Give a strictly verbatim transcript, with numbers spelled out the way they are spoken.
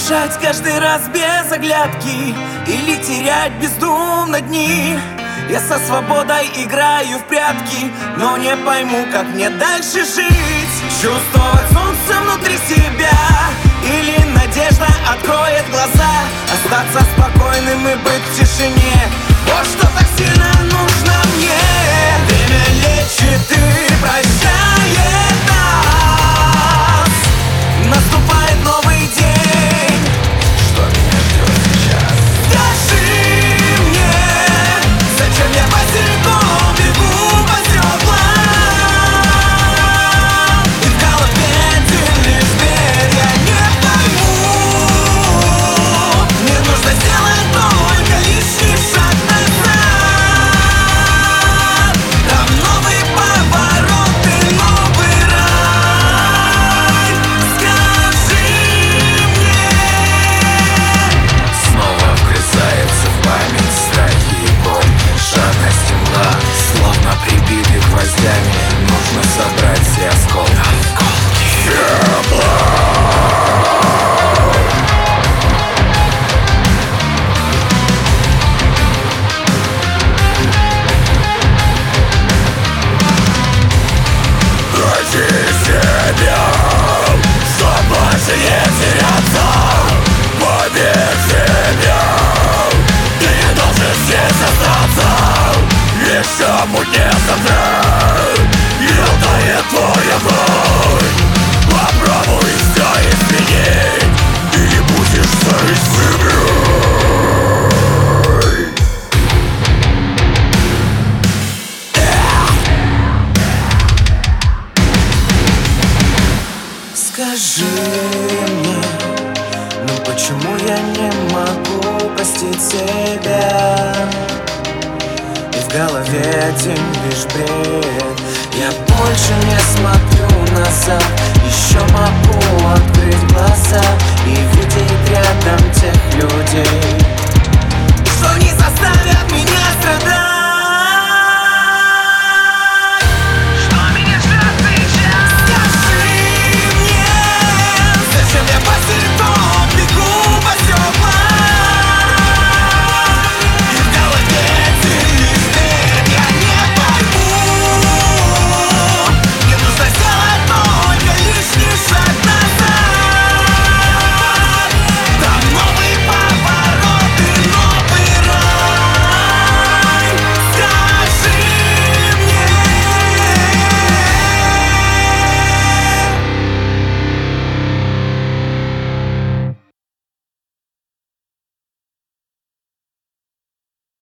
бежать каждый раз без оглядки или терять бездумно дни. Я со свободой играю в прятки, но не пойму, как мне дальше жить. Чувствовать солнце внутри себя, или надежда откроет глаза. Остаться спокойным и быть в тишине, вот что так сильно нужно мне. Время лечит и прощает нас. Наступает новый день. Что меня ждет сейчас? Скажи мне, зачем я босиком бегу по стеклам? И в голове один лишь дверь. Я не пойму, мне нужно сделать только лишний шаг назад. Там новый поворот и новый рай. Скажи мне. Снова вгрызается в память страхи и боль. Жадность и мгла, словно прибиты гвоздями. Нужно собрать все осколки. Найди себя, чтоб больше не теряться. Поверь в себя, ты не должен здесь остаться. Еще мутнее завтра, и утает твой огонь. Попробуй все изменить, и не будешь царить себя. Скажи мне, ну почему я не могу простить себя? И в голове один лишь бред. Я больше не смотрю назад, еще могу открыть глаза и видеть рядом тех людей, что не за